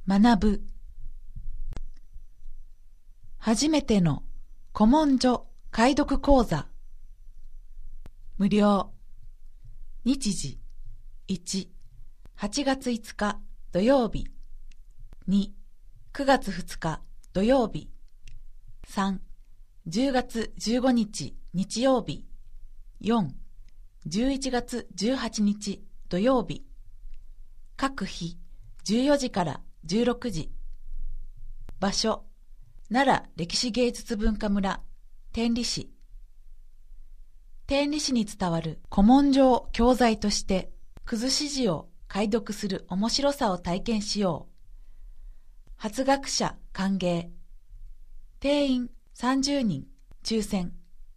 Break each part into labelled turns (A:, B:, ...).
A: 学ぶ。初めての古文書解読講座。無料。日時1、8月5日土曜日。2、9月2日土曜日。3、10月15日日曜日。4、11月18日土曜日。各日14時から16時。場所、奈良歴史芸術文化村天理市。天理市に伝わる古文書を教材としてくずし字を解読する面白さを体験しよう。初学者歓迎。定員30人抽選。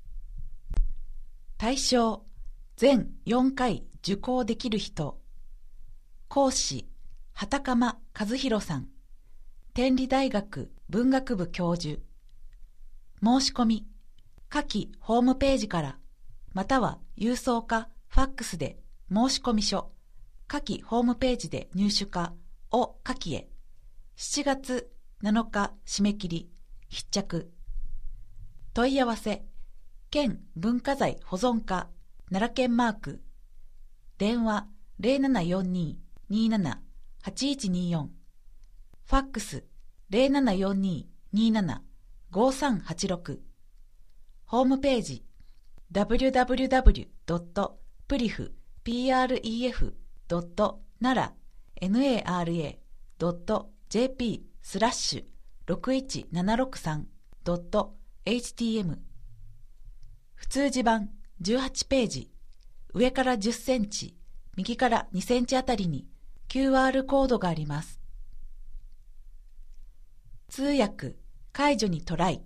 A: 対象、全4回受講できる人。講師、畑鎌和弘さん。天理大学文学部教授。申し込み、下記ホームページから、または郵送かファックスで申し込み書、下記ホームページで入手かを下記へ。7月7日締め切り、必着。問い合わせ、県文化財保存課奈良県マーク。電話0742-27-8124。ファックス0742-27-5386。ホームページ www.prif.nara.jp/61763.htm。 普通字版18ページ。上から10センチ、右から2センチあたりに QR コードがあります。通訳、解除にトライ。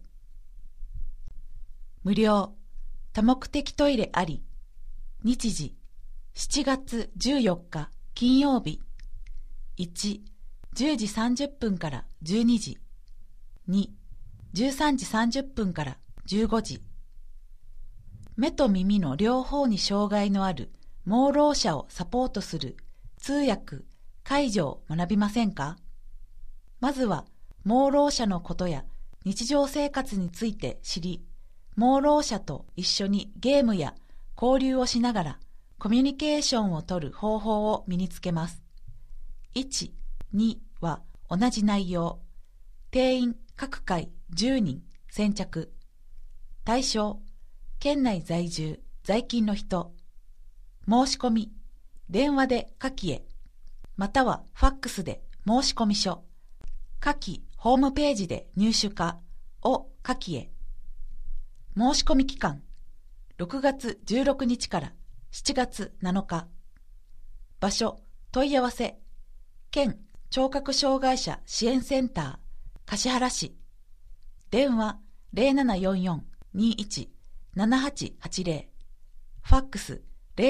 A: 無料、多目的トイレあり。日時、7月14日金曜日。1、10時30分から12時。2、13時30分から15時。目と耳の両方に障害のある盲ろう者をサポートする通訳、解除を学びませんか？まずは、盲ろう者のことや日常生活について知り、盲ろう者と一緒にゲームや交流をしながらコミュニケーションをとる方法を身につけます。1、2は同じ内容。定員各回10人先着。対象、県内在住、在勤の人。申し込み、電話で下記へ、またはファックスで申し込み書、下記ホームページで入手かを下記へ。申し込み期間、6月16日から7月7日。場所、問い合わせ、県聴覚障害者支援センター、橿原市。電話0744-21-7880。ファックス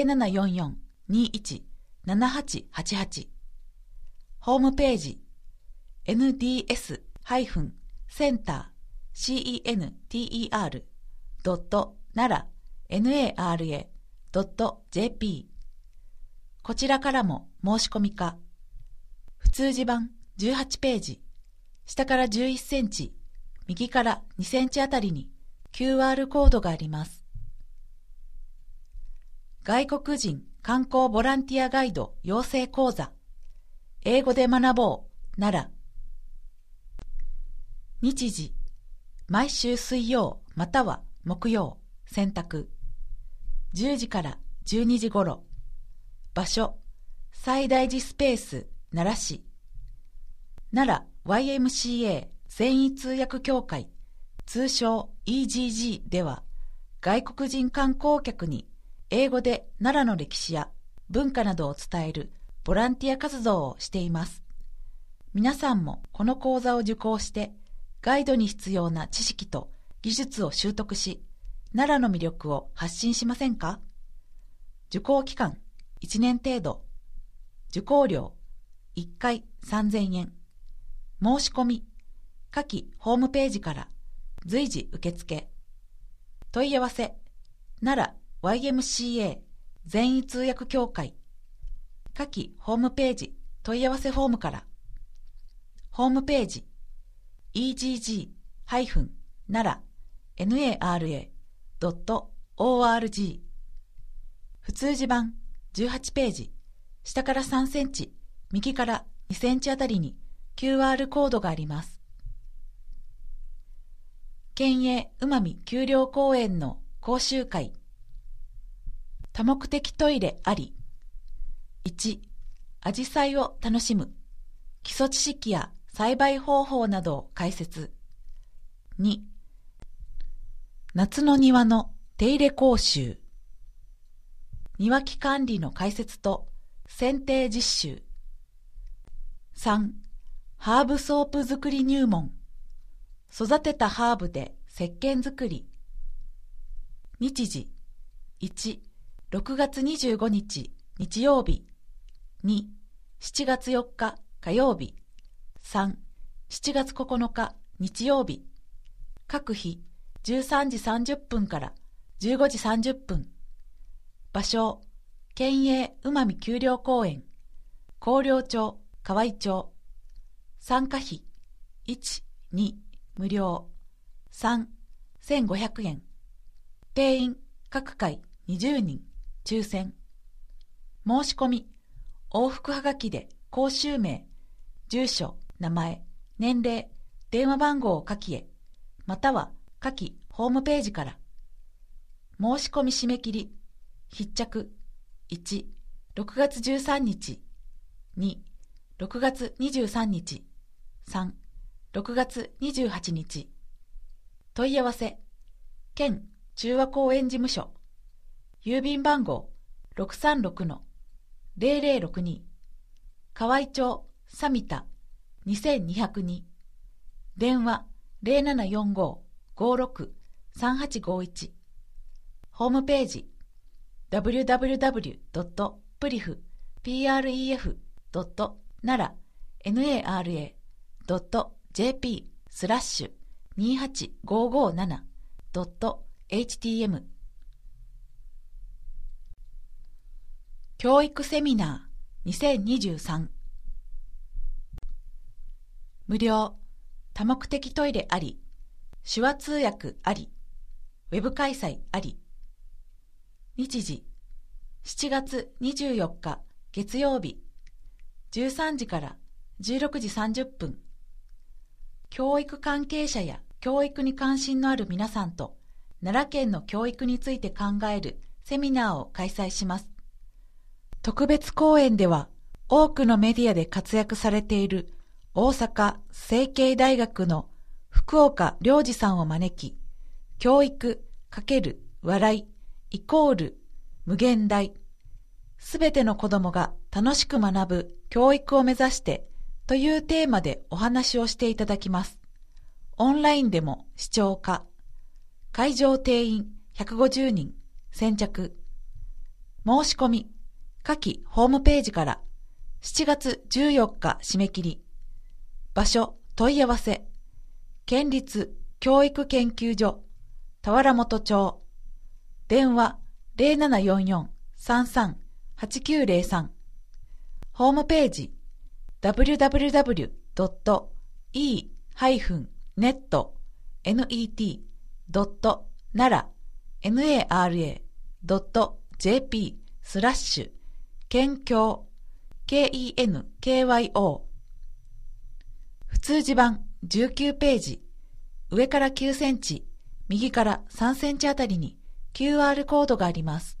A: 0744-21-7888。ホームページ、nds-center.nara.jp。 こちらからも申し込みか。普通字版18ページ。下から11センチ、右から2センチあたりに QR コードがあります。外国人観光ボランティアガイド養成講座。英語で学ぼう、奈良。日時、毎週水曜または木曜、選択。10時から12時頃。場所、西大寺スペース、奈良市。奈良 YMCA 善意通訳協会、通称 EGG では、外国人観光客に英語で奈良の歴史や文化などを伝えるボランティア活動をしています。皆さんもこの講座を受講して、ガイドに必要な知識と技術を習得し、奈良の魅力を発信しませんか？受講期間1年程度。受講料1回3000円。申し込み、下記ホームページから随時受付。問い合わせ、奈良 YMCA 善意通訳協会。下記ホームページ問い合わせフォームから。 ホームページ egg-nara.org 普通字版18ページ、下から3センチ、右から2センチあたりに QR コードがあります。県営うまみ丘陵公園の講習会。多目的トイレあり。1、アジサイを楽しむ。基礎知識や栽培方法などを解説。2、夏の庭の手入れ講習。庭木管理の解説と剪定実習。3、ハーブソープ作り入門。育てたハーブで石鹸作り。日時。1、6月25日日曜日。2、7月4日火曜日。3、7月9日日曜日。各日13時30分から15時30分。場所、県営うまみ丘陵公園、広陵町、河合町。参加費、1、2、無料。3、1500円。定員、各回20人、抽選。申し込み、往復はがきで講習名、住所、名前、年齢、電話番号を書きへ、または下記ホームページから。申し込み締め切り、必着、1、6月13日、2、6月23日、3、6月28日。問い合わせ、県中和公園事務所、郵便番号 636-0062、河合町サミタ2202、電話 0745-56-3851、ホームページ、www.prih.nara.jp/28557.htm。 教育セミナー2023。無料、多目的トイレあり、手話通訳あり、ウェブ開催あり。日時、7月24日月曜日、13時から16時30分。教育関係者や教育に関心のある皆さんと奈良県の教育について考えるセミナーを開催します。特別講演では多くのメディアで活躍されている大阪成蹊大学の福岡良二さんを招き、教育×笑い=無限大、すべての子どもが楽しく学ぶ教育を目指してというテーマでお話をしていただきます。オンラインでも視聴可。会場定員150人、先着。申し込み、下記ホームページから。7月14日締め切り。場所、問い合わせ。県立教育研究所、田原本町。電話0744-33-8903。ホームページ www.e-net.nara.jp/kenkyō KENKYO。 普通字版19ページ、上から9センチ、右から3センチあたりに QR コードがあります。